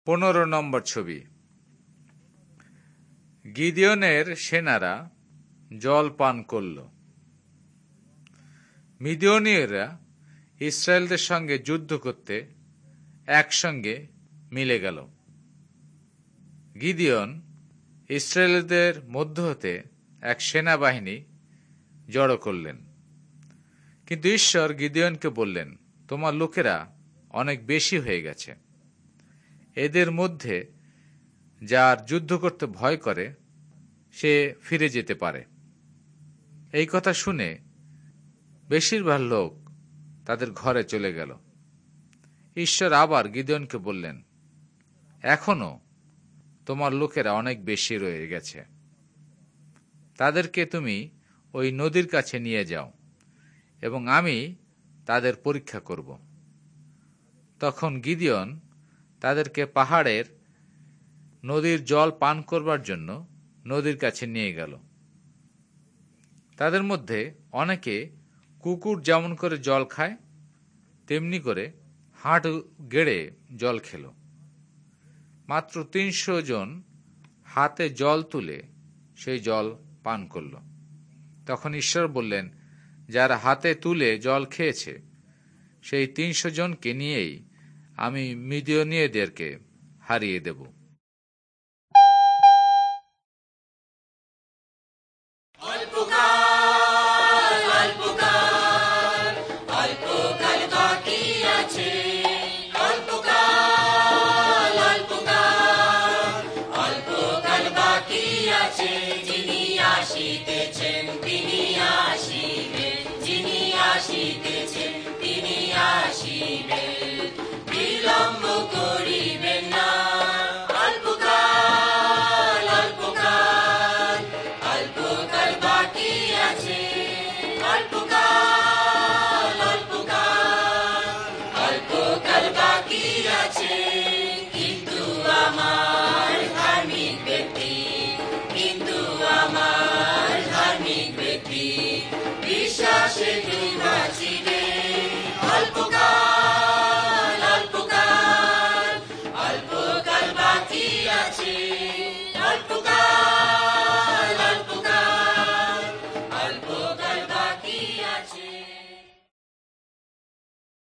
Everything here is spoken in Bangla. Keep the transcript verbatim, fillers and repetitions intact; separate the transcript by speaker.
Speaker 1: পনেরো নম্বর ছবি। গিদিওনের সেনারা জল পান করল। মিদিয়নীয়রা ইসরায়েলদের সঙ্গে যুদ্ধ করতে একসঙ্গে মিলে গেল। গিদিওন ইসরায়েলদের মধ্য হতে এক সেনাবাহিনী জড়ো করলেন। কিন্তু ঈশ্বর গিদিওনকে বললেন, তোমার লোকেরা অনেক বেশি হয়ে গেছে। এদের মধ্যে যার যুদ্ধ করতে ভয় করে সে ফিরে যেতে পারে। এই কথা শুনে বেশিরভাগ লোক তাদের ঘরে চলে গেল। ঈশ্বর আবার গিদিওনকে বললেন, এখনো তোমার লোকেরা অনেক বেশি রয়ে গেছে। তাদেরকে তুমি ওই নদীর কাছে নিয়ে যাও এবং আমি তাদের পরীক্ষা করব। তখন গিদিওন তাদেরকে পাহাড়ের নদীর জল পান করবার জন্য নদীর কাছে নিয়ে গেল। তাদের মধ্যে অনেকে কুকুর যেমন করে জল খায় তেমনি করে হাঁটু গেড়ে জল খেল। মাত্র তিনশো জন হাতে জল তুলে সেই জল পান করল। তখন ঈশ্বর বললেন, যারা হাতে তুলে জল খেয়েছে সেই তিনশো জনকে নিয়েই আমি মিদিয়নীয়দেরকে হারিয়ে দেব।